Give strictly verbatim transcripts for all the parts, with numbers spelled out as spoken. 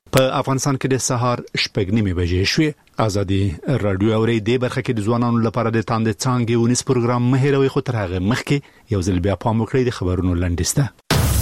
په افغانستان کې د سهار شپږ نیمې بجې شوې. ازادي رادیو اوري د برخه کې د ځوانانو لپاره د تاند څانګې ونیس پروګرام مهیروي خو تر هغه مخکې یو ځل بیا پام وکړئ د خبرونو لنډیسته.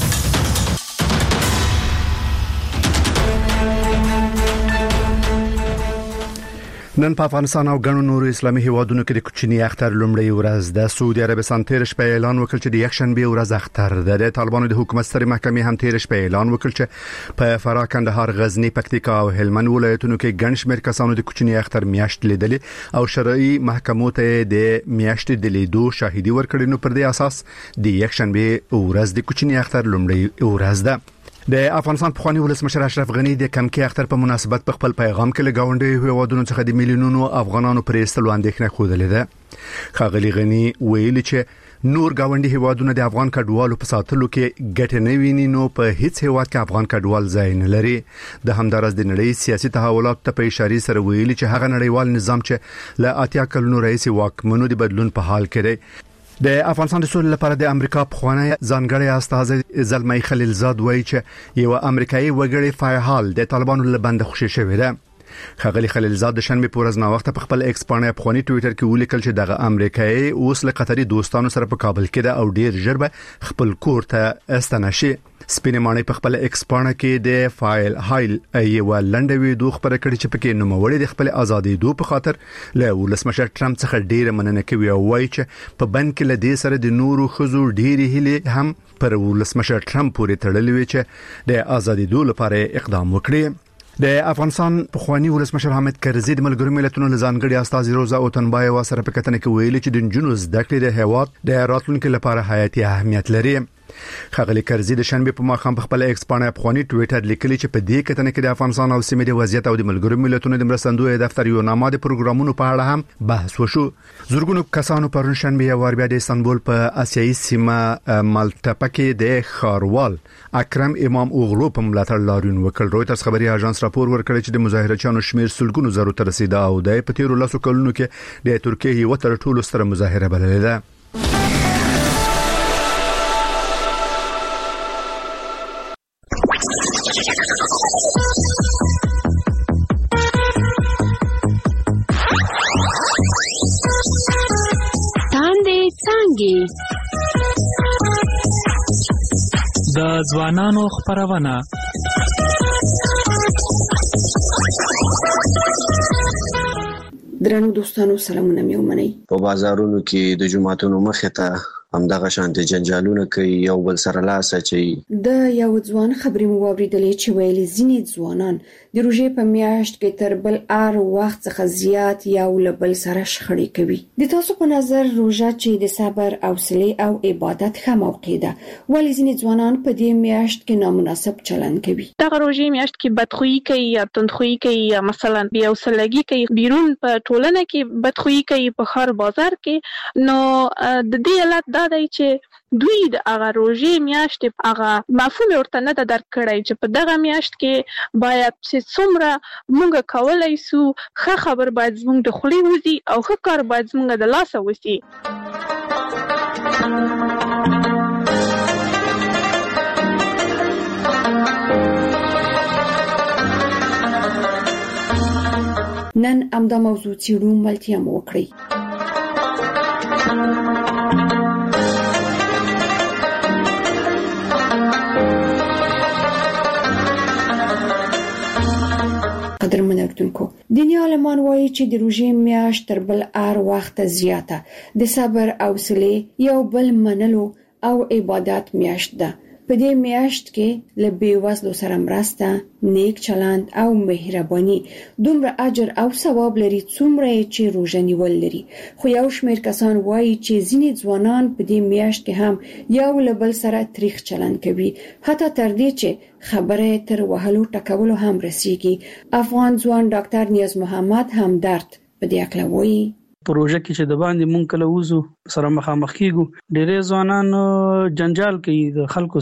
نن په افغانستان او غنو نور اسلامي هیوادونو کې د کوچني اختر لومړی ورځ د سعودي عربستان تیر شپه اعلان وکړ چې د یکشنبه ورځ اختر ده. د طالبانو د حکومت سترې محکمې هم تیر شپه اعلان وکړ چې په فراه، کندهار، غزنی، پکتیکا او هلمند ولایتونو کې ګڼ شمېر کسانو د کوچني اختر میاشت لیدلې او شرعي محکمو ته د میاشتې د لیدو شاهدي ورکړي. نو پر دې اساس د یکشنبه ورځ د کوچني اختر لومړی ورځ ده. د افغانستان پخوانی ولسمشر اشرف غنی د کمکی اختر په مناسبت په خپل پیغام کې لګاونډي هیوادونو څخه د میلیونونو افغانانو پرې استلو اندېښنه خوده ده. ښاغلي غنی ویلي چې نور گاونډي هیوادونو د افغان کډوالو په ساتلو کې ګټه نه ویني، نو په هیڅ هیواد کې افغان کډوال ځای نه لري. د همدارس د نړۍ سیاسي تحولات ته په اشاره سره ویلي چې هغه نړیوال نظام چې له اتیا کلونو رئیس واکمنو د بدلون په حال کې دی. د افغانستان د سولې لپاره د امریکا پخوانی ځانګړی استازی زلمی خلیلزاد وایي چې یو امریکایي وګړی فعال د طالبانو له بند خوشی شوی دی. ښاغلي خلیلزاد د شنبه په ورځ نا وخت په خپل ایکس پاڼه افغاني ټوئیټر کې ولیکل چې دغه امریکایي اوس له قطري دوستانو سره په کابل کې ده او ډیر ژر به خپل کور ته استنه شي. سپینې مانی په خپل ایکس پاڼه کې د فایل هایل ایو لنډ ویډیو خبره کړې چې پکې نوموړي د خپل ازادي دو په خاطر له ولسمشر ټرمپ څخه ډیره مننه کوي او وایي چې په بند کې له دې سره د نورو خزو ډیره هلي هم پر ولسمشر ټرمپ پورې تړلې وي چې د ازادي دو لپاره اقدام وکړي. د افغانستان پخوانی ولسمشر حامد کرزي د ملګرو ملتونو لزانګړي استازي روزا اوتنبايوا سره په کتنه کې ویلي چې د جنوب زده کړې د هیواد د راتلونکو لپاره حیاتي اهمیت لري. ښاغلي کرزي د شنبه په ماښام په خپل ایکس پاڼه افغاني ټوئیټر لیکلي چې په دې کتنه کې د افغانستان او سیمې د وضعیت او د ملګرو ملتونو د مرستندوی دفتر یو نامه د پروګرامونو په اړه هم بحث وشو. زورګونو کسانو پرون شنبه یو ور بیا د استانبول په آسیایي سیمه مالټا کې د خاروال اکرم امام اوغلو په ملاتړ لاریون وکړ. رويټرز خبري اژانس راپور ورکړی چې د مظاهرچیانو شمیر سلګونو زرو ته رسیدا او د په تیرو لاسو کلونو کې د ترکیه یو تر ټولو ستره مظاهره بللې ده. د ځوانانو خبرونه درنو دوستانو سلامونه مې ومنئ. په بازارونو کې د جمعتونو مخې ته همدغه شانتي جنجالونه کوي، یو بل سره لاس اچي. د یو ځوان خبرې مو واوریدلې چې ویلي ځینې ځوانان د روژې په میاشت کې تر بل ار وخت څخه زیات یو له بل سره شخړې کوي. د تاسو په نظر روژه چې د صبر، حوصله او عبادت ښه موقع ده، ولې ځینې ځوانان په دې میاشت کې نامناسب چلند کوي؟ دغه روژې میاشت کې بدخویي کوي یا تندخویي کوي یا مثلا بې حوصلګي کوي، بیرون په ټولنه کې بدخویي کوي، په ښار بازار کې. نو د دې علت دا دی چې دوی د هغه روژې میاشت هغه مفهوم ورته نه درک کړی چې په دغه میاشت کې باید چې څومره موږ کولای سو ښه خبر باید زموږ د خولې وځي او ښه کار باید زموږ د لاسه وځي. نن امدا موضوع څیړو ملتیا مو وکړي. قدرمن اردوونکو، دیني عالمان وایي چې د روژې میاشت تر بل هر وخت زیاته د صبر او حوصله یو بل منلو او عبادت میاشت ده. په دې میاشت کې له بیوزلو سره مرسته، نیک چلند او مهرباني دومره اجر او ثواب لري څومره چې روژه نیول لري. خو یو شمېر کسان وایي چې ځینې ځوانان په دې میاشت کې هم یو له بل سره تریخ چلند کوي، حتی تر دې چې خبره تر وهلو ټکولو هم رسیږي. افغان ځوان ډاکټر نیاز محمد هم درد په دې اړه وایي. پروژه کې چې د باندې مونږ کله وزو سره مخامخ کیږو، ډېرې ځوانان جنجال کوي د خلکو سره،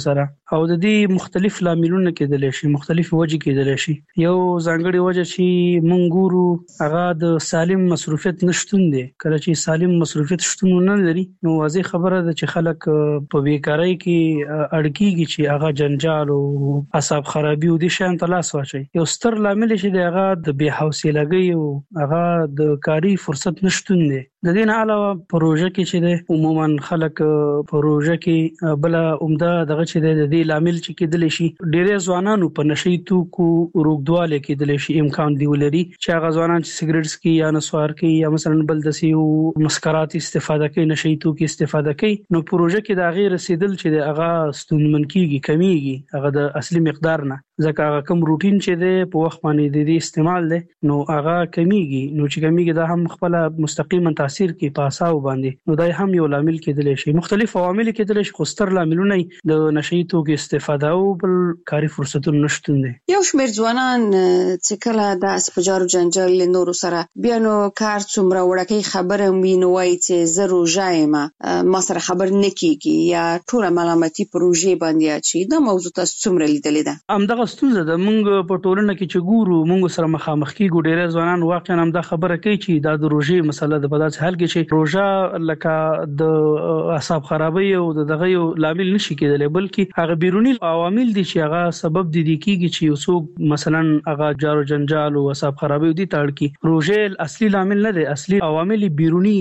او د دې مختلف لاملونه کېدلی شي، مختلف وجې کېدلی شي. یو ځانګړی وجه چې مونږ ګورو هغه د سالم مصروفیت نشتون دی. کله چې سالم مصروفیت شتون نه لري نو واضح خبره ده چې خلک په بیکارۍ کې اړ کېږي چې هغه جنجال او اعصاب خرابي او د شان تلاس واچي. یو ستر لامل چې دی هغه د بې حوصلګۍ او هغه د کاري فرصت نشتون دی. د دې نه علاوه پروژه کې چې دی عموما خلک پروژه کې بل عمده دغه چې دی د دې لامل چې کېدلی شي ډېر ځوانانو په نشي توکو روغدواله کېدلی شي امکان دی ولري چې هغه ځوانان چې سیګریټس کې یا نسوار کې یا مثلا بل د سیو مسکرات استفاده کوي، نشي توکو استفاده کوي، نو پروژه کې د هغې رسیدل چې دی هغه ستونزمن کېږي، کمیږي هغه د اصلي مقدار نه. ځکه هغه کوم روټین چې دی په وخت باندې د دې استعمال دی نو هغه کمیږي. نو چې کمیږي دا هم خپل مستقیما تاثیر کوي په اعصابو باندې. نو دا هم یو لامل کېدلی شي. مختلف عوامل کېدلی شي، خو ستر لاملونه د نشي توکو استفاده او بل کاري فرصتونو نشتون دی. یو شمېر ځوانان چې کله د اسپجار جنجال له نورو سره بیا نو کار څومره وړکۍ خبره وي نو وایي چې زه روژه یم، ما سره خبر نه کېږي یا ټوله ملامتي په روژې باندې اچوي. دا موضوع تاسو څومره لیدلې ده؟ همدغه ستونزه ده. موږ په ټولنه کې چې ګورو موږ سره مخامخ کېږو، ډېری ځوانان واقعا همدا خبره کوي چې دا د روژې مسله ده. په داسې حال کې چې روژه لکه د اعصاب خرابۍ او دغه یو لامل نشي کېدلی، بلکې هغه بیرونی عوامل دي چې هغه سبب دي دي کېږي چې یو څوک مثلا هغه جارو جنجال او اعصاب خرابۍ دي تاړ کی. روژه اصلي لامل نه دی، اصلي عوامل بیرونی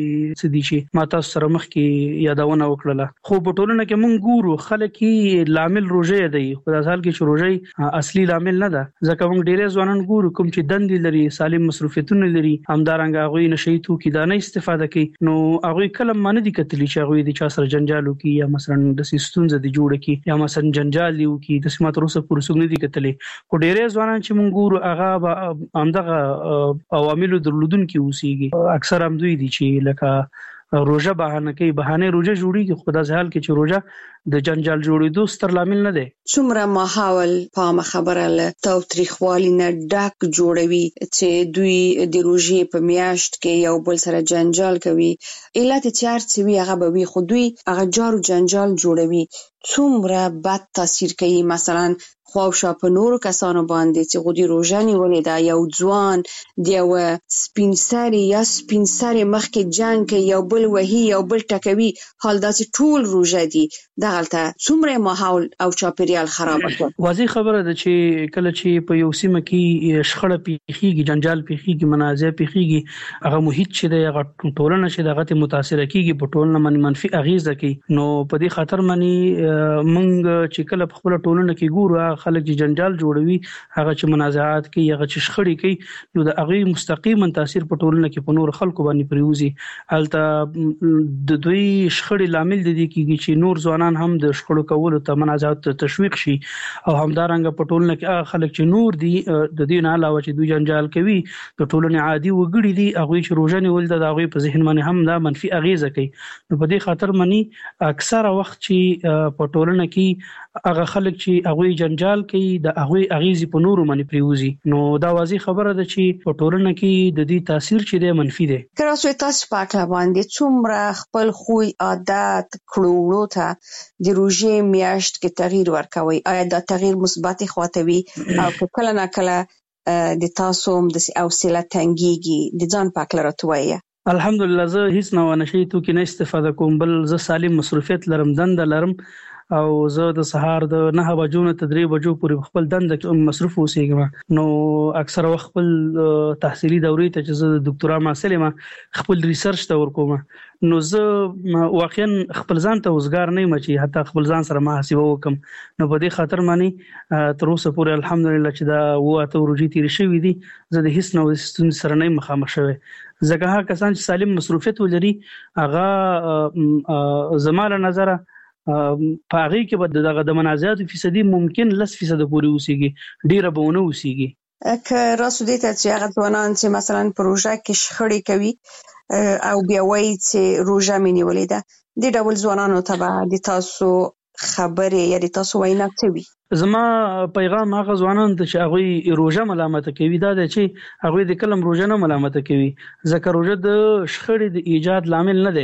څه دي چې ما تاسو سره مخ کې یادونه وکړه. خو په ټولنه کې موږ ګورو خلک یې لامل روژه دی، په داسې حال کې چې روژه اصلي لامل نه ده. ځکه موږ ډېر ځوانان ګورو کوم چې دندې لري، سالم مصروفیتونه لري، همدارنګه هغوی نشي توکي دا نه استفاده کوي، نو هغوی کله ما نه دي کتلي چې هغوی د چا سره جنجال وکړي یا مثلا داسې ستونزه دي جوړه کړي یا مثلا جنجال دي وکړي. داسې ما تر اوسه پورې څوک نه دي کتلي. خو ډېر ځوانان چې موږ ګورو هغه همدغه عواملو درلودونکي اوسېږي. اکثر هم دوی دي چې لکه روژه بهانه کوي، بهانه روژه جوړیږي، خو داسې حال کې چې روژه د جنجال جوړېدو ستر لامل نه دی. څومره ماحول پامه خبره له تاوتریخوالي نه ډک جوړوي چې دوی د روژې په میاشت کې یو بل سره جنجال کوي. علت چې هر څه وي هغه به وي، خو دوی هغه جارو جنجال جوړوي. څومره بد تاثیر کوي مثلا خواوشا په نورو کسانو باندې چې غوډي روژه نیولې ده، یو ځوان د یو سپین سري یا سپین سري مخکې جنګ کوي، یو بل وهي، یو بل ټکوي، حال داسې ټول روژه دي. دغلته څومره ماحول او چاپیریال خراب کړ. واضح خبره ده چې کله چې په یو سیمه کې شخړه پیښیږي، جنجال پیښیږي، منازعه پیښیږي، هغه محیط چې د هغه ټولنه چې دغه متاثر کیږي په ټولنه باندې منفي اغیزه کوي. نو په دې خاطر باندې مونږ چې کله په خپل ټولنه کې ګورو خلک چې جنجال جوړوي، هغه چې منازعات کوي، هغه چې شخړې کوي، نو د هغه مستقیما تاثیر په ټولنه کې په نور خلکو باندې پریوزي. البته د دوی شخړې لامل دي کېږي چې نور ځوانان هم د شخړو کولو ته منازعات تشویق شي، او همدارنګه په ټولنه کې هغه خلک چې نور دي د دې نه علاوه چې دوی جنجال کوي د ټولنې عادي وګړي دي، هغه چې روژه نیول د هغه په ذهن باندې هم دا منفي اغیزه کوي. نو په دې خاطر باندې اکثره وخت چې په ټولنه کې هغه خلک چې هغه جنجال کوي د هغه اغیزي په نورو باندې پریوزي، نو دا واضح خبره ده چې په ټولنه کې د دې تاثیر چې دی منفي دی. کراسوي تاسو پاکه باندې څومره خپل خوی عادت کړو ته د روژې میاشت کې تغییر ورکوي؟ آیا دا تغییر مثبت خواته وي او کله نه کله د تاسو هم د حوصله تنګيږي؟ د ځان پاک لرتوي. الحمدلله زه هیڅ نه نشي توکي نه استفاده کوم، بل زه سالم مصروفیت لرم، دند لرم، او زه د سهار د نه بجو نه تدری بجو پورې خپل دند مصروف اوسېږم. نو اکثر وخت خپل تحصیلي دورې ته چې زه د ډاکټرا محصل یم خپل ریسرچ ته ورکوم، نو زه واقعا خپل ځان ته وزګار نه یم چې حتی خپل ځان سره محاسبه وکم. نو په دې خاطر باندې تر اوسه پورې الحمدلله چې دا وته ورجې تیر شوې دي، زه د هیڅ نو ستون سره نه مخامخ شوی. ځکه هغه کسان چې سالم مصروفیت ولري هغه زماله نظر په هغه کې به دغه د منازعات فیصدي ممکن لس فیصد پورې اوسېږي، ډیره به ونه اوسېږي. که راسو دې ته چې هغه ځوانان چې مثلا پروژه کې شخړې کوي او بیا وایي چې روژه مې نیولې ده، دې ډول ځوانانو ته به د تاسو خبرې یا د تاسو وینا څه وي؟ زما پیغام هغه ځوانان ته چې هغه روژه ملامت کوي دا دی چې هغه د کلم روژه نه ملامت کوي، ځکه روژه د شخړې د ایجاد لامل نه دی.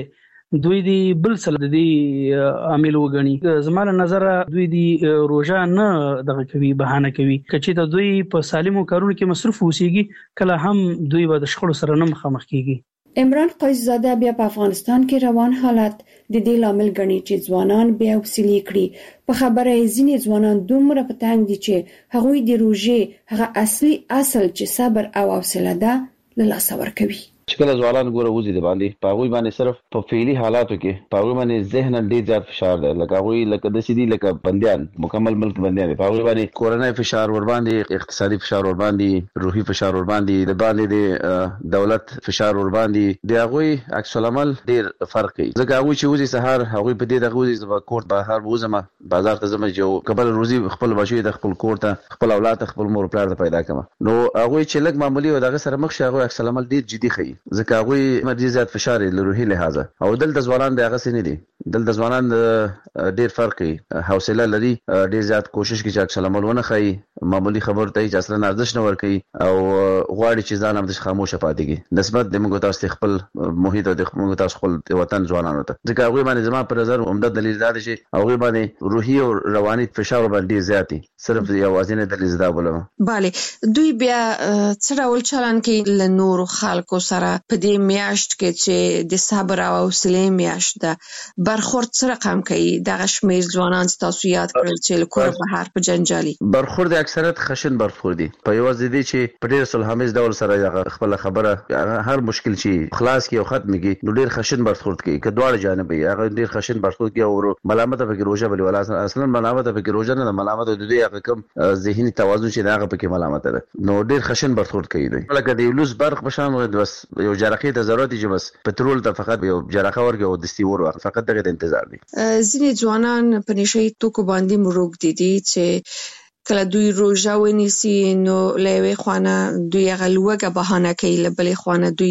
دوی دی بل څه د دې عامل وګڼي. زما له نظره دوی دی روزه نه دغه کوي بهانه کوي کچې ته دوی په سالمو کارونو کې مصروف اوسېږي کله هم دوی به د شخړو سره نه مخامخ کیږي. عمران قیس زاده بیا په افغانستان کې روان حالت د دې لامل ګڼي چې ځوانان بیا وسیلې کړي. په خبره یې ځینې ځوانان دومره په تنګ دي چې هغوی د روژې هغه اصلي اصل چې صبر او حوصله ده له لاسه ورکوي. چې کله ځوانان ګوره وځي د باندې په هغوی باندې صرف په فعلي حالاتو کې په هغوی باندې ذهن ډېر زیات فشار دی، لکه هغوی لکه داسې دي لکه بندیان، مکمل ملک بندیان دي. په هغوی باندې کورنۍ فشار ور باندې، اقتصادي فشار ور باندې، روحي فشار ور باندې، د باندې د دولت فشار ور باندې، د هغوی عکس العمل ډېر فرق کوي. ځکه هغوی چې وځي سهار هغوی په دې دغه وځي زما کور بهر وځم بازار ته ځم چې قبل روزي خپل بچي د خپل کور ته خپل اولاد خپل مور پلار ته پیدا کړم. نو هغوی چې لږ معمولی و دغه سره مخ شي هغوی عکس العمل ډېر جدي ښيي، ځکه هغوی مرجي زیات فشار له روحي لحاظه. او دلته ځوانان د هغه سي نه دي، دلته ځوانان ډېر فرق کوي، حوصله لري، ډېر زیات کوشش کوي چې عکس العمل ونه ښيي، معمولی خبر ته چې اصلا ارزښت نه ورکوي او غواړي چې ځان هم د خاموشه پاتې کړي نسبت د موږ تاسو خپل محیط او د موږ تاسو خپل وطن ځوانانو ته. ځکه هغوی باندې زما پر نظر عمده دلیل دا دی چې هغوی باندې روحي او رواني فشار باندې زیات دي. صرف یوازینی دلیل زدا بولم. bale دوی بیا څه ډول چلن کوي له نورو خلکو سره په دې میاشت کې چې د صبر او حوصله میاشت ده؟ برخورد څه رقم کوي دغه شمېر ځوانان چې تاسو یاد کړل چې له کوره بهر په جنجالي برخورد اکثریت خشن برخورد دي په یوازې دي چې په ډېر صلحامیز ډول سره خپل خبره هر مشکل چې خلاص کی او ختم کی نو ډېر خشن برخورد کوي که دواړه جانب یې هغه ډېر خشن برخورد کوي او ملامت په روزه بلی ولا اصلا ملامت په روزه نه ملامت د دې هغه کم ذهني توازن چې هغه په کې ملامت ده نو ډېر خشن برخورد کوي. لکه د لوس برخ بشان بس یو جرقې ته ضرورت دي چې بس پټرول ته فقط یو جرقه ورګه او دستي ور فقط دغه انتظار دي. ځینې ځوانان په نشي توکو باندې مروږ دي دي چې کله دوی روزه ونیسي نو لوي خوانه دوی غلوګه بهانه کوي، لبلې خوانه دوی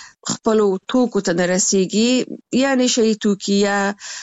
خپل توکو ته رسیږي یا نشي توکي یا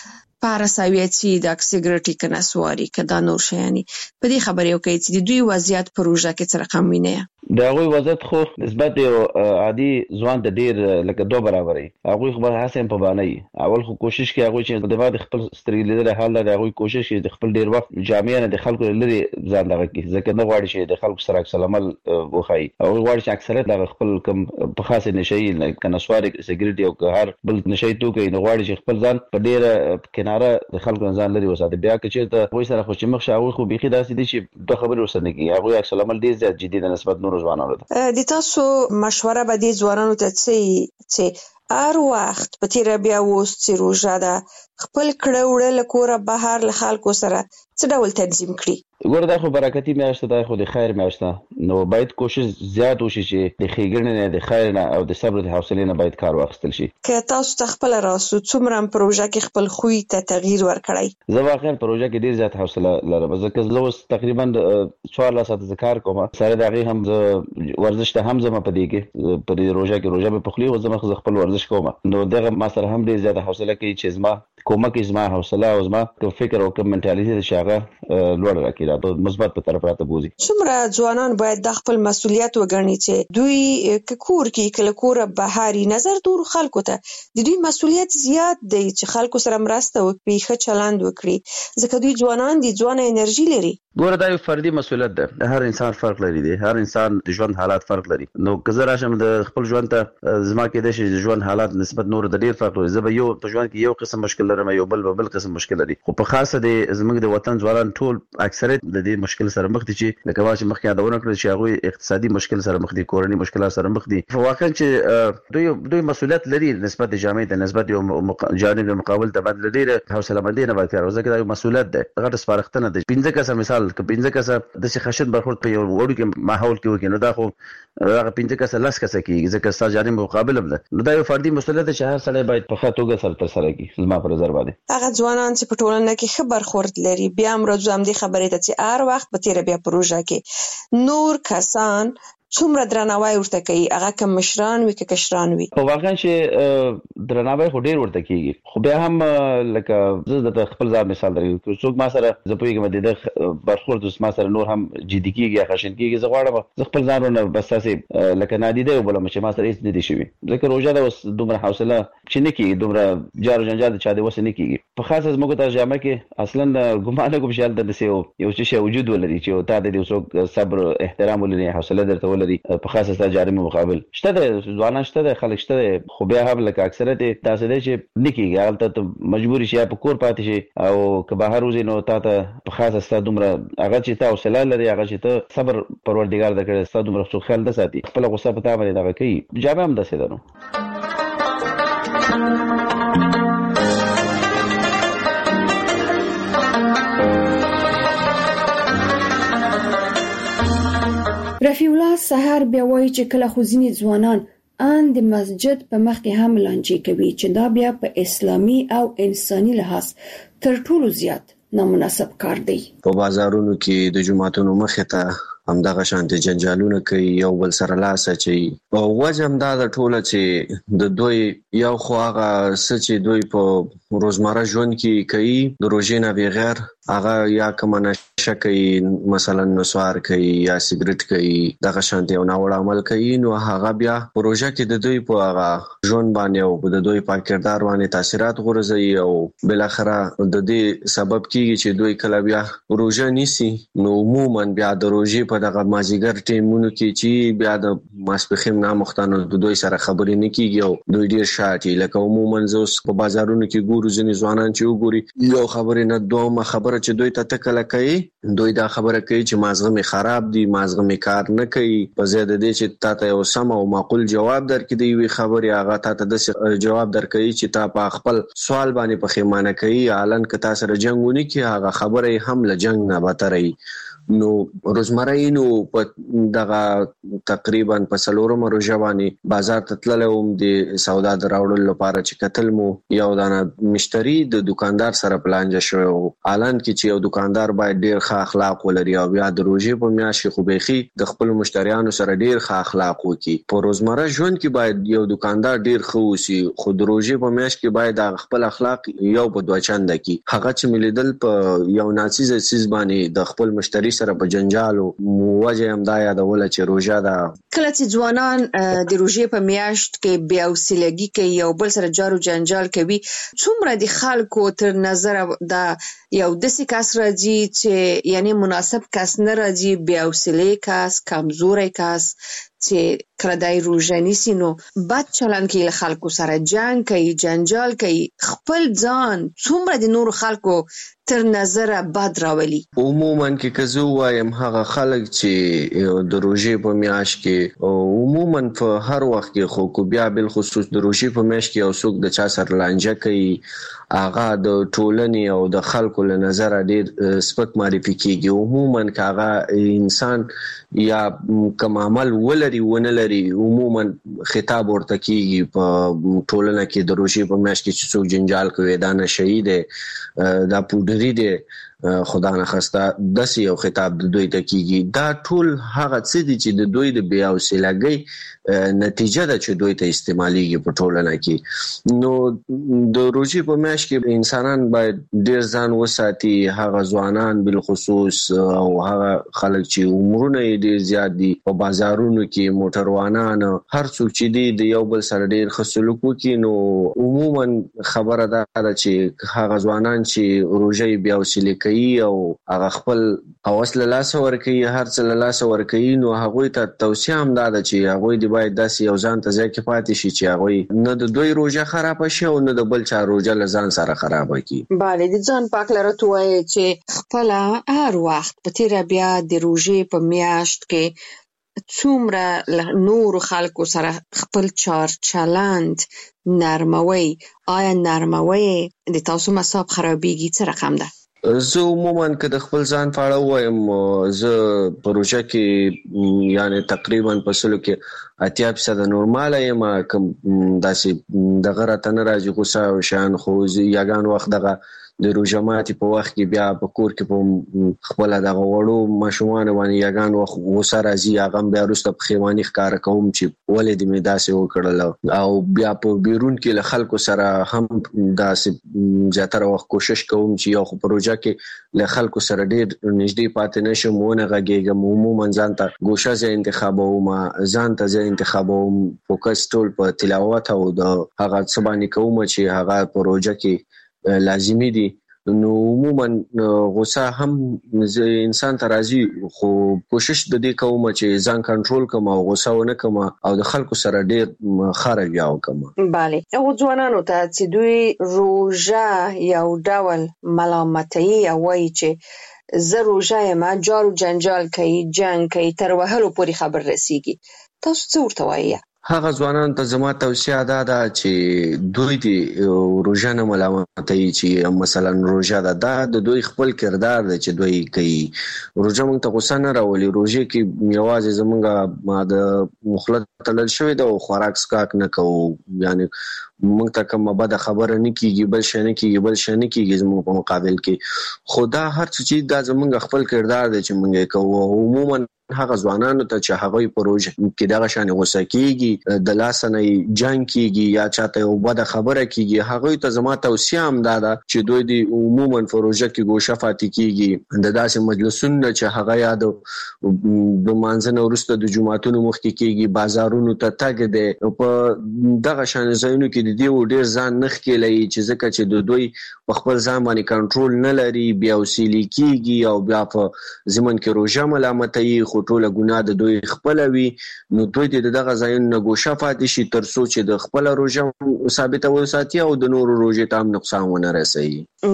پاراساویتي د سیګریټي کناسواري کدا نور شيانی. په دې خبرې یو کوي چې دوی وضعیت په روزه کې څه رقم ویني. دا غوي وضعیت خو نسبت یو عادي ځوان د ډیر لکه دوه برابرې هغه خبر حسین په باندې اول خو کوشش کوي هغه چې د بعد خپل سترګې لیدل حال د هغه کوشش کوي د خپل ډیر وخت جامعه نه د خلکو لري ځان دغه کې ځکه نه غواړي چې د خلکو سره عکس العمل وخی او غواړي چې اکثریت د خپل کم په خاصه نشي کناسواري سیګریټي او هر بل نشي توکي نه غواړي چې خپل ځان په ډیر کناره د خلکو ځان لري وساته. بیا چې ته وای سره خو چې مخ شاوي خو بيخي داسې دي چې د خبرو وسنه کوي هغه عکس العمل ډیر زیات جدي د نسبت نور ځوانانو ته. د تاسو مشوره به دي ځوانانو ته چې هر وخت په تیر بیا وست روزه ده خپل کړه وړه لکوره بهر له خلکو سره څه ډول تنظیم کړي؟ ګوره دا خو برکتی میاشت ده، خو د خیر میاشت ده نو باید کوشش زیات وشي چې د ښېګڼې نه د خیر نه او د صبر د حوصلې نه باید کار واخیستل شي. که تاسو ته خپل راسو څومره پروژه کې خپل خوی ته تغییر ورکړی؟ زه واقعا پروژه کې ډیر زیات حوصله لرم ځکه زه اوس تقریبا څوارلس ساعته کار کوم سره د هغې هم ورزش ته هم زما په دې کې په دې روژه کې روژه مې پخلي او زما خپل ورزش کوم نو دغه ما سره هم ډیر زیات حوصله کوي چې زما کومک زما حوصله او زما کوم فکر او کوم منټالیټي چې هغه لوړ راکړي په مثبت په طرف راته بوزي. څومره ځوانان باید د خپل مسؤلیت وګڼي چې دوی کور کې کله کور بهاري نظر دور خلکو ته د دوی مسؤلیت زیات دی چې خلکو سره مرسته وکړي، ښه چلند وکړي ځکه دوی ځوانان دي، ځوانه انرژي لري. ګوره دا یو فردي مسؤلیت ده، هر انسان فرق لري دی، هر انسان د ژوند حالات فرق لري. نو که زه راشم د خپل ژوند ته زما کېدای شي د ژوند حالات نسبت نور د ډیر فرق لري، زه به یو په ژوند کې یو قسم مشکل لرم یو بل بل قسم مشکل لري، خو په خاصه د زموږ د وطن ځوانان ټول اکثریت د دې مشکل سره مخ دي چې لکه واچ مخ کې یادونه کړل چې هغه اقتصادي مشکل سره مخ دي، کورنۍ مشکلات سره مخ دي. واقعا چې دوی دوی مسؤلیت لري نسبت د جامعې ته نسبت یو جانب مقابل ته باندې لري حوصله مندي نه باید کار ځکه دا مسؤلیت ده، غټ سپارښتنه ده. پنځه کسه مثال ک پنځه کسه د څه خشن برخورد په یو وړو کې ماحول کې وکړي نو دا خو هغه پنځه کسه لاس کسه کېږي ځکه ستا جانب مقابل هم ده نو دا یو فردي مسؤلیت ده چې هر سړی باید په ښه توګه سره ترسره کړي. زما په نظر باندې هغه ځوانان چې په ټولنه کې ښه برخورد لري بیا هم راځو هم دې خبرې ته چې هر وخت په تیره بیا پروژه کې نور کسان څومره درناوی ورته کوي، هغه کوم مشران وي که کشران وي؟ په واقعا چې درناوی خو ډیر ورته کیږي، خو بیا هم لکه زه د خپل ځان مثال درکوم، څوک ما سره زه پوهیږم د برخورد ما سره نور هم جدي کیږي یا خشن کیږي، زه غواړم زه خپل ځان ونه بس تاسې لکه نادیده وبلم چې ما سره هیڅ نه دي شوي، ځکه روژه ده اوس دومره حوصله چې نه کیږي، دومره جار و جنجال د چا د وسه نه کیږي. په خاصه زموږ ترجمه کې اصلا ګمان نه کوم چې هلته داسې یو څه وجود ولري چې تا د یو څوک صبر احترام ولري، حوصله درته ولري، په خاصه ستا جارمه مقابل شته د ځوانان شته د خلک شته، خو بیا هم لکه اکثریت تاسو دی چې نه کیږي، هلته ته مجبوري شي په کور پاتې شي او که بهر وځې نو تا ته په خاصه ستا دومره هغه چې تا حوصله لري، هغه چې ته صبر پروردګار درکړی ستا دومره څوک خیال نه ساتي، خپله غصه په تا باندې دغه کوي، جامع هم داسې ده نو. رفیع الله سحر بیا وایي چې کله خو ځینې ځوانان ان د مسجد په مخ کې هم لانجې کوي چې دا بیا په اسلامي او انساني لحاظ تر ټولو زیات نامناسب کار دی. په بازارونو کې د جمعتونو مخې ته همدغه شانتي جنجالونه کوي، یو بل سره لاس اچوي، او وجه هم دا د ټوله چې د دوی یو خو هغه څه چې دوی په روزمره ژوند کې کوي د روژې نه بغیر، هغه یا کوم نشه کوي، مثلا نسوار کوي یا سیګریټ کوي، دغه شانتي یو ناوړه عمل کوي، نو هغه بیا په روژه کې د دوی په هغه ژوند باندې او د دوی په کردار باندې تاثیرات غورځوي، او بل اخره د دې سبب کیږي چې دوی کله بیا روژه نیسي نو عموما بیا د روژې په دغه مازیګر ټیمونو کې چې بیا د ماسپخیم نامختانو د دوی سره خبرې نه کیږي او دوی ډیر شاټي، لکه عموما زوس په بازارونو کې ګورو ځینې ځوانان چې وګوري یو خبرې نه دومره خبره چې دوی ته تکله کوي، دوی دا خبره کوي چې مازغه می خراب دي، مازغه می کار نه کوي، په زیاده دي چې تا ته یو سم او معقول جواب درکړي دی وی خبره هغه تا ته د جواب درکړي چې تا په خپل سوال باندې پخېمانه کوي، الان که تاسو سره جنگونه کې هغه خبره هم له جنگ نه بتري. نو روزمره نو په دغه تقریبا په څلورم روژه باندې بازار ته تللم د سودا دراوړل لپاره چې قتل مو یو دانه مشتری د دکاندار سره پلانجه شو، الان کې چې یو دکاندار باید ډیر ښه اخلاق ولري او بیا د روژې په میاشت خو بيخي د خپل مشتریانو سره ډیر ښه اخلاق وکړي. په روزمره ژوند کې باید یو دکاندار ډیر ښه وسی، خو د روژې په میاشت کې باید خپل اخلاق یو په دوه چنده کې هغه چې ملیدل په یو ناڅیز سیس باندې د خپل مشتری سره په جنجالو وجه هم دا یادول چې روژه ده. کله چې ځوانان د روژې په میاشت کې بیا وسیلګي کوي او بل سره جارو جنجال کوي، څومره د خلکو تر نظر دا یو داسې کس راځي چې یعنی مناسب کس نه راځي، بیا وسیلې کس، کمزوري کس چې کله دای روژه نیسي نو بد چلند کوي، له خلکو سره جنگ کوي، جنجال کوي، خپل ځان څومره د نور خلکو تر نظر بد راولي. عموما کې کزو وایم هغه خلک چې د روژې په میاشت کې عموما په هر وخت کې خو کو بیا بل خصوص د روژې په میاشت کې او څوک د چا سره لانجه کوي، هغه د ټولنې او د خلکو له نظر ډیر سپک معرفي کیږي. عموما هغه انسان یا کوم عمل ولري ونه لري عموما خطاب ورته کیږي په ټولنه کې د روژې په میاشت کې چې څوک جنجال کوي دا نه شهید دا پودری دی خدا نه خسته داسې یو خطاب د دوی ته کیږي. دا ټول هغه څه دي چې د دوی د بیا وسیلګۍ نتیجه ده چې دوی ته استعماليږي په ټولنه کې. نو د روژې په میاشت کې انسانان باید ډیر ځان وساتي، هغه ځوانان بل خصوص او هغه خلک چې عمرونه یې ډیر زیات دي په بازارونو کې، موټروانان، هر څوک چې دی د یو بل سره ډیر ښه سلوک وکړي. نو عموما خبره ده چې هغه ځوانان چې روژې بیا وسیلې کوي او هغه خپل اوس له لاس ورکوي، هر څه له لاس ورکوي، نو هغه ته توصیه هم ده چې هغه دی باید داسې یو ځان ته ځای کې پاتې شي چې هغه نه د دوی روژه خراب شي او نه د بل چا روژه له ځان سره خراب کړي. bale د ځان پاک لرته وایي چې خپل هر وخت په تیر بیا د روژې په میاشت کې څومره نور خلکو سره خپل چار چلند نرموي، آیا نرموي د تاسو مصاب خرابېږي څه رقم ده؟ زه عموما که د خپل ځان په اړه وایم، زه په روژه کې یعنی تقریبا په سلو کې اتیا فیصده نورماله یم، کوم داسې دغه راته نه راځي غوسه او شیان، خو یګان وخت دغه د روژه ماتي په وخت کې بیا په کور کې په خپل دغه وړو ماشومان باندې یګان وخت غوسه راځي هغه بیا وروسته په خیوانی ښکار کوم چې ولې د میداسه وکړل او بیا په بیرون کې له خلکو سره هم داسې زیاتره وخت کوشش کوم چې یو خو پروژه کې له خلکو سره ډیر نږدې پاتې نشم ونه غږیږم عموما ځان ته ګوشه ځای انتخابوم ځان ته ځای انتخابوم فوکس ټول په تلاوت او د هغه څه باندې کوم چې هغه پروژه کې لازمي دي نو عموما غوسه هم انسان ته راځي خو کوشش د دې کوم چې ځان کنټرول کوم او غوسه ونه کوم او د خلکو سره ډیر خارج یاو کوم. bale او ځوانانو ته چې دوی روژه یو ډول ملامتي او وایي چې زه روژه ما جارو جنجال کوي جنگ کوي تر وهلو پورې خبر رسیږي تاسو څه ورته وایي؟ هغه ځوانان ته زما توصیه ده دا چې دوی د روژه نه ملامتوي چې مثلا روژه ده د دوی خپل کردار دی چې دوی کوي روژه موږ ته غوسه نه راولي روژه کې یوازې زمونږ د مخلط تلل شوی د خوراک سکاک نه کوو یعنی موږ ته کومه بده خبره نه کیږي بل شي نه کیږي بل شي نه کیږي زموږ په مقابل کې خدا هر څه چې دا زمونږ خپل کردار دی چې موږ کوو عموما هغه ځوانانو ته چې هغه پروژه کې دغه شان غوسه کیږي د لاسنه جنگ کیږي یا چاته یو بده خبره کیږي هغه ته زما توصیه هم ده چې دوی د عموما پروژه کې ګوشه فاتې کیږي د داسې مجلسونو چې هغه یاد د مانځنه ورسته د جمعهتونو مخ کې کیږي بازارونو ته تګ دي په دغه شان ځایونو کې د دې ډیر ځان نخ کېلای چې ځکه چې د دوی په خپل ځان باندې کنټرول نه لري بیا وسیلې کیږي او بیا په زمون کې روژه ملامتي ټوله ګناه د دوی خپل وي نو دوی د دغه ځایونو نه ګوښه پاتې شي تر څو چې د خپل روژه ثابته وساتي او د نورو روژې ته هم نقصان ونه رسوي.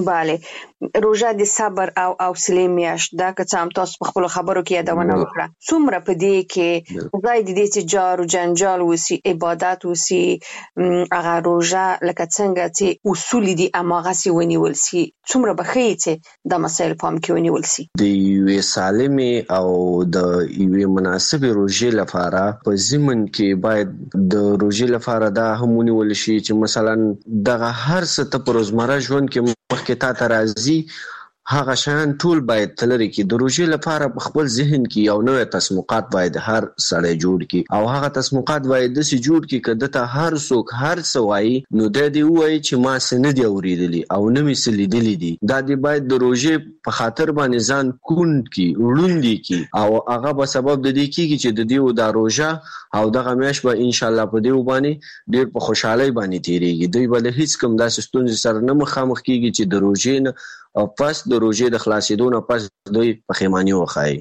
bale روژه د صبر او حوصله میاشت دا که څه هم تاسو په خپل خبرو کې یادونه وکړه څومره په دې کې ځای د دې چې جار او جنجال وسی عبادت وسی هغه روژه لکه څنګه چې اصول دي اماغه سی ونیول سي څومره بخي چې د مسایل پام کې ونیول سي د یو سالمي او د یو مناسب روژې لپاره په زمن کې باید د روژې لپاره دا هم ونیول شي چې مثلا دغه هر څه ته په روزمره ژوند کې مخکې تا ته راځي هغه شان ټول باید تلری کې د روژې لپاره په خپل ذهن کې یو نوې تسمقات باید هر سړی جوړ کړي او هغه تسمقات باید د سي جوړ کړي کده ته هر څوک هر څه وایي نو د دې وایي چې ما سند دی اوریدلی او نه می سلیدلی دي دا دی باید د روژې په خاطر باندې ځان کون کې وړوندي کې او هغه به سبب د دې کېږي چې د دې د روژه او دغه میاش به ان شاء الله په دې باندې ډیر په خوشحالي باندې تیریږي دوی بل هیڅ کوم داسې ستونزې سره نه مخامخ کیږي چې د روژې نه او پس د روژې د خلاصېدو نه پس دوی پښیماني وښایي.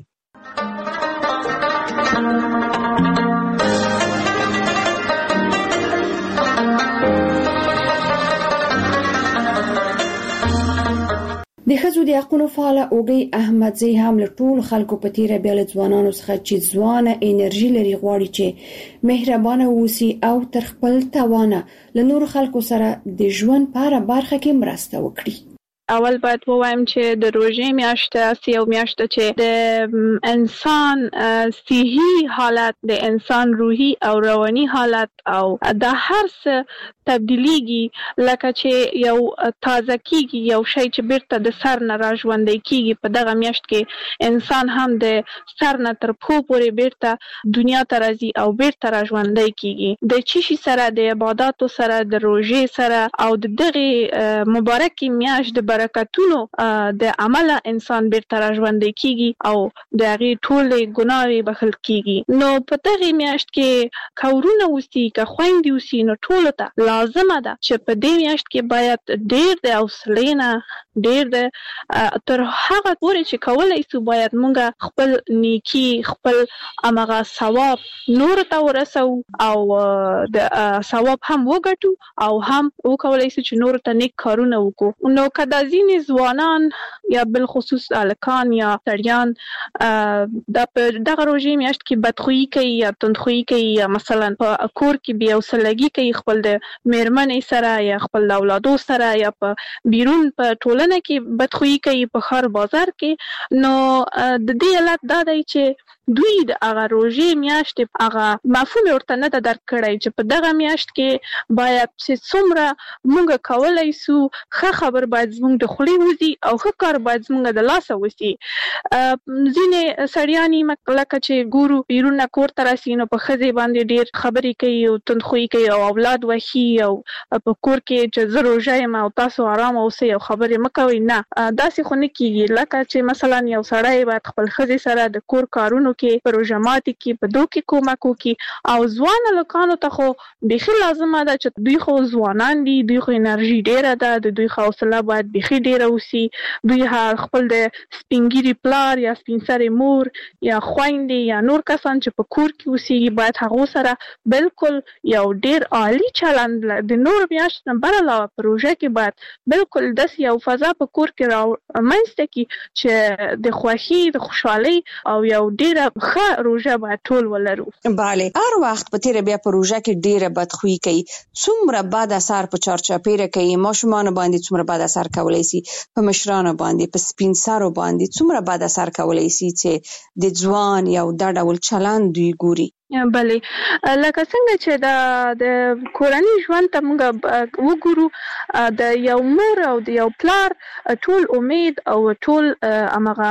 د ښځو د حقوقو فعال اوګي احمدزي هم له ټول خلکو په تیره بیا له ځوانانو څخه چې ځوانه انرژي لري غواړي چې مهربانه اوسي او تر خپل توانه له نور خلکو سره د ژوند په اړه برخه کې مرسته وکړي. اول باید ووایم چې د روژې میاشت است یو میاشت چې د انسان صحي حالت د انسان روحي او رواني حالت او د هر څه تبدیلیږي لکه چې یو تازه کیږي یو شی چې بیرته د سر نه راژوندی کیږي په دغه میاشت کې انسان هم د سر نه تر پښو پورې بیرته دنیا ته راځي او بیرته راژوندی کیږي د چشي سره د عبادتو سره د روژې سره او د دغه مبارکي میاشت د برکتونو د عمله انسان بیرته راژوندی کیږي او د هغه ټول ګناوې بخښل کیږي نو په دغه میاشت کې کورونه وسی که خويندې وسی نو ټول ته لازمه ده چې په دې میاشت کې باید ډېر د حوصلې نه ډېر د تر هغه پورې چې کولای شو باید مونږ خپل نیکی خپل امغه ثواب نور ته ورسو او د ثواب هم وګټو او هم وکولای شو چې نور ته نیک کارونه وکړو نو کدا ځینې ځوانان یا بل خصوص الکان یا سړیان د دغه روزي میاشت کې بدخويي کوي یا تندخويي کوي یا مثلا په کور کې بیا وسلګي کوي خپل د میرمنې سره یا خپل اولادو سره یا په بیرون په ټولنه کې بدخويي کوي په خار بازار کې، نو د دې علت دا دی چې دوی د هغه روزي میاشت هغه مفهوم ورته نه درک کړی چې په دغه میاشت کې باید چې څومره موږ کولای سو ښه خبر باید زموږ د خولې وځي او ښه کار باید زموږ د لاسه وځي. ځینې سړیانې لکه چې ګورو بیرون کور ته راسي نو په ښځې باندې ډېر خبرې کوي او تندخويي کوي او اولاد وحي او په کور کې چې زه روژه یم او تاسو آرام اوسئ او خبرې مه کوئ. نه، داسې خو نه کېږي. لکه چې مثلا یو سړی باید خپل ښځې سره د کور کارونو کې په روژه ماتي کې په دوه کې کومک وکړي او ځوان هلکانو ته خو بیخي لازمه ده چې دوی خو ځوانان دي، دوی خو انرژي ډېره ده، د دوی حوصله باید بیخي ډېره وسي. دوی خپل د سپین ږیري پلار یا سپین سرې مور یا خویندې یا نور کسان چې په کور کې اوسېږي باید هغو سره بالکل یو ډېر عالي چلند د نور میاشت نه بر علاوه په روژه کې باید بالکل داسې یو فضا په کور کې رامنځته کړي چې د خوښۍ د خوشحالۍ او یو ډېره ښه روژه باید ټول ولرو. بله، هر وخت په تیره بیا په روژه کې ډېره بدخويي کوي، څومره بد اثر په چارچاپیره کوي، ماشومان باندې څومره بد اثر کولای شي، په مشرانو باندې، په سپین سرو باندې څومره بد اثر کولای شي چې د ځوان یو د ډول چلند دوی ګوري. بله، لکه څنګه چې د د کورنۍ ژوند ته موږ وګورو، د یو مور او د یو پلار ټول امید او ټول هغه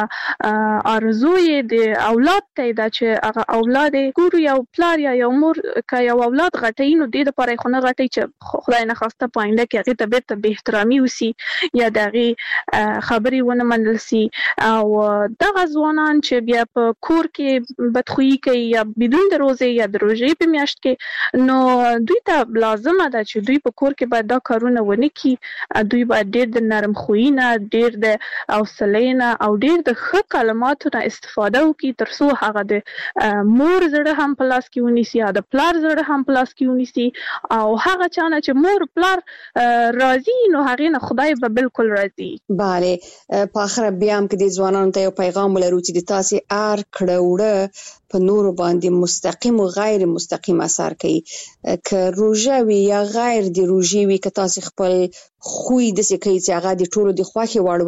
آرزو یې د اولاد ته ده چې هغه اولاد ګورو یو پلار یا یو مور که یو اولاد غټوي نو دې دپاره یې خو نه غټوي چې خدای نخواسته په آینده کې هغې ته بېرته بې احترامي وسي یا د هغې خبرې ونه منل سي. او دغه ځوانان چې بیا په کور کې بدخويي کوي یا بدون د یا د روژې په میاشت کې، نو دوی ته لازمه ده چې دوی په کور کې باید دا کارونه ونه کړي. دوی باید ډېر د نرم خویي نه، ډېر د حوصلې نه او ډېر د ښه کلماتو نه استفاده وکړي تر څو هغه د مور زړه هم په لاس کې ونیسي یا د پلار زړه هم په لاس کې ونیسي او هغه چا نه چې مور پلار راضي نو هغې نه خدای به بالکل راضي. بله، په آخره بیا هم که د ځوانانو ته یو پیغام ولرو چې د تاسې هر کړه وړه په نورو باندې مستقیم او غیر مستقیم اثر کوي، که روژه وي یا غیر د روژې وي، که تاسو خپل خوی داسې کوي چې هغه د ټولو د خوښې وړ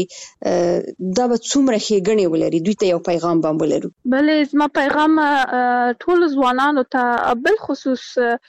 وګرځي، دا به څومره ښېګڼې ولري. دوی ته یو پیغام به ولرو. بلې، زما پیغام ټول ځوانانو ته بالخصوص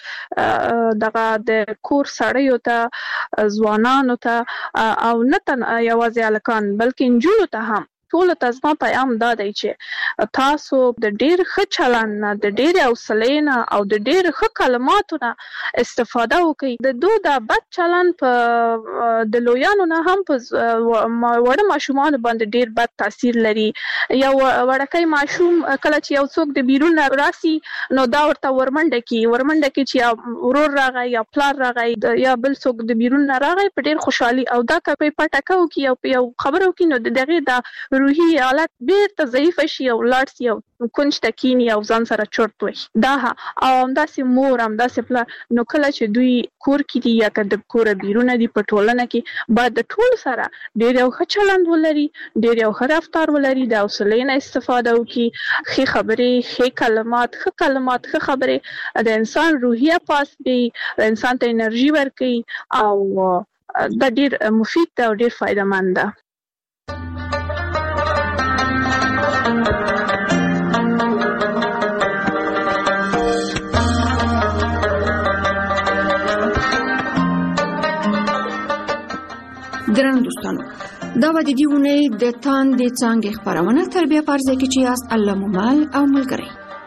دغه د کور سړیو ته، ځوانانو ته او نه تنها یوازې هلکان بلکې نجونو ته هم ټولو ته زما پیغام دا دی چې تاسو د ډېر ښه چلند نه، د ډېرې حوصلې نه او د ډېر ښه کلماتو نه استفاده وکړئ. د دو دا بد چلند په د لویانو نه هم په وړه ماشومانو باندې ډېر بد تاثیر لري. یو وړکی ماشوم کله چې یو څوک د بیرون نه راسي نو دا ورته ورمنډه کړي ورمنډه کړي چې یا ورور راغی یا پلار راغی یا بل څوک د بیرون نه راغی په ډېر خوشحالي او دا که په پټکه وکړي او په یو خبره وکړي نو د هغې دا روحي حالت بیرته ضعیفه شي او لاړ شي او کونج ته کیني او ځان سره چرت وهي. دا او همداسې مور همداسې پلار، نو کله چې دوی کور کې دي یا که د کوره بیرونه دي په ټولنه کې باید د ټولو سره ډېر یو ښه چلند ولري، ډېر یو ښه رفتار ولري، د حوصلې نه استفاده وکړي، ښې خبرې، ښې کلمات، ښه کلمات، ښه خبرې د انسان روحیه پاس کوي، د انسان ته انرژي ورکوي او دا ډېر مفید ده او ډېر فایده مند ده. درنو دوستانو، دا به د دې اونۍ د تاندې څانګې خپرونه تربیه په ارزه کې چې یاست الله مو مل او ملګری.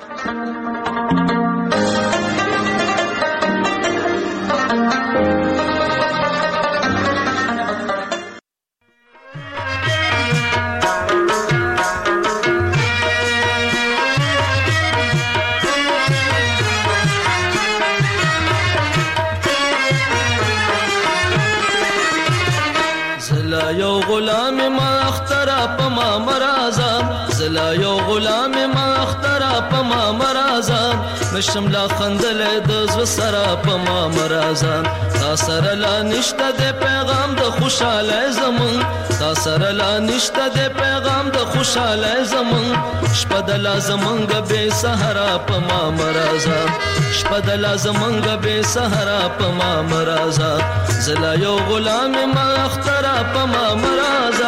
یو غلام ما اخترا په ما مرازا، زلا یو غلام ما اخترا په ما مرازا، مشم لا خندل د زو سرا په ما مرازا، تا سره لا نشته د پیغام د خوشاله زمون، خسر لا نشته د پیغام د خوشاله زمون شپه د لازمنګ به سحرا په ما مرزا شپه د لازمنګ به سحرا په ما مرزا زلا یو غلام ما اخترا په ما مرزا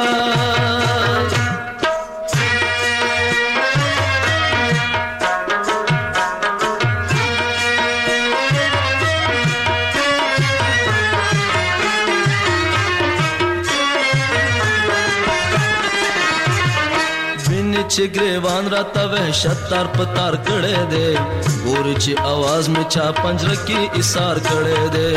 چې ګریوان را ته وحشت تار پتار کړه دے ګور چې आवाज می چا پنجره کې ایثار کړه دے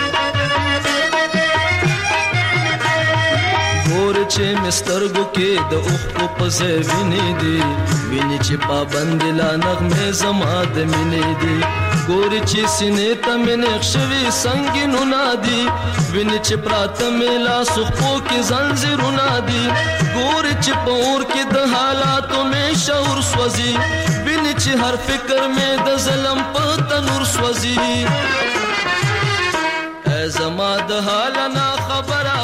ګور چې مسترګو کې د اوخ په پزې ویني دي ویني چې پابند لا نغمه زما د مینې دي ګور چې سینې ته مې نقشوي سنگینو نادي ویني چې پرات مې لا سخپو کې زنجیرونه دي ګور چې پور کې د حالاتو مې شعور سوځي ویني چې هر فکر مې د ظلم په تنور سوځي ای زما د حال نه خبره